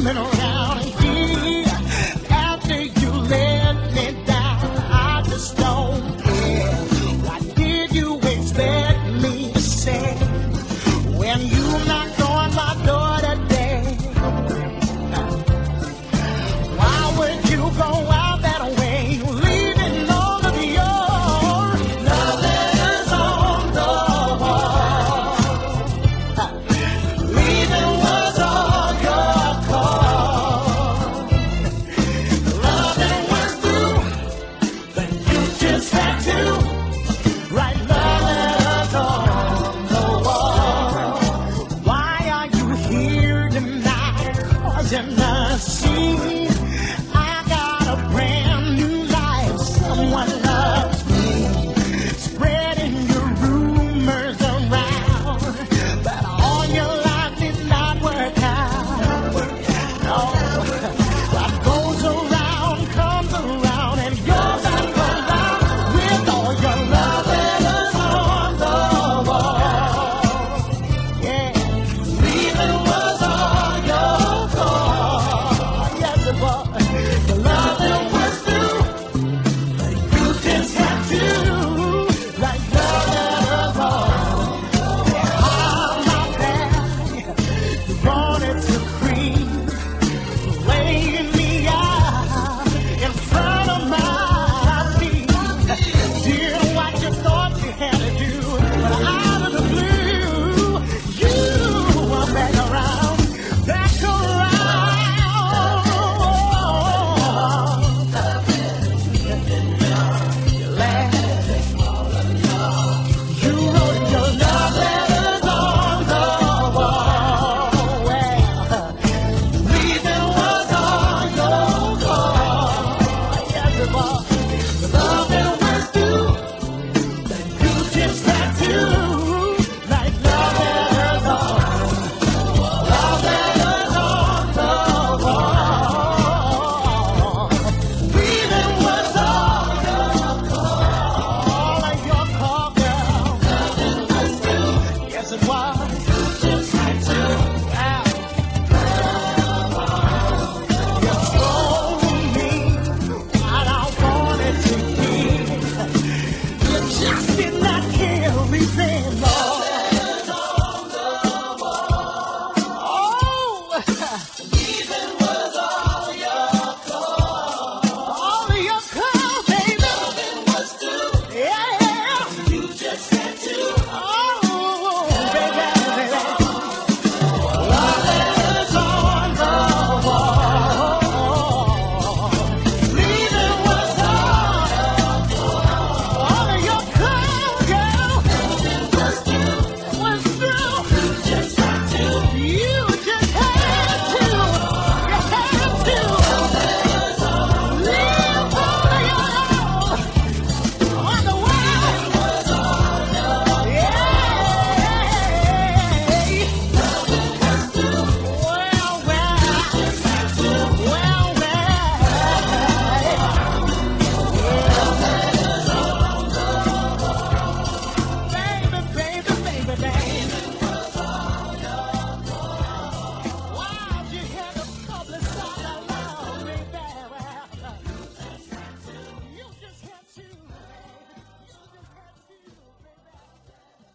coming around here after you let me down. I just don't care. What did you expect me to say when you knocked on my door today? Why would you go out that way, leaving all of your love letters on the wall? Leaving was all your call. Loving was through, but you just had to write love letters on the wall. Why are you here tonight, causing a scene? I got a brand new life, someone loves me, spreading your rumors around, but all your life did not work out. No, what goes around comes around, and you're back around with all your love letters on the wall. Yeah, leaving was all your call. Yes, it was. The loving was through, but you just had to write love letters on. Behind my back, you wanted to creep, laying me out in front of my feet. Did what you thought you had to do, but out of the blue, you were back around, back around. You laughed, you wrote your love letters on the wall. Well, leaving was all your call. Yes, it was. The loving was due, but you just had to write love letters on the wall. Leaving was all your call, girl. Yes, it was. You just had to. You told me what I wanted to hear. You just did not care, leaving Lord. Oh, leaving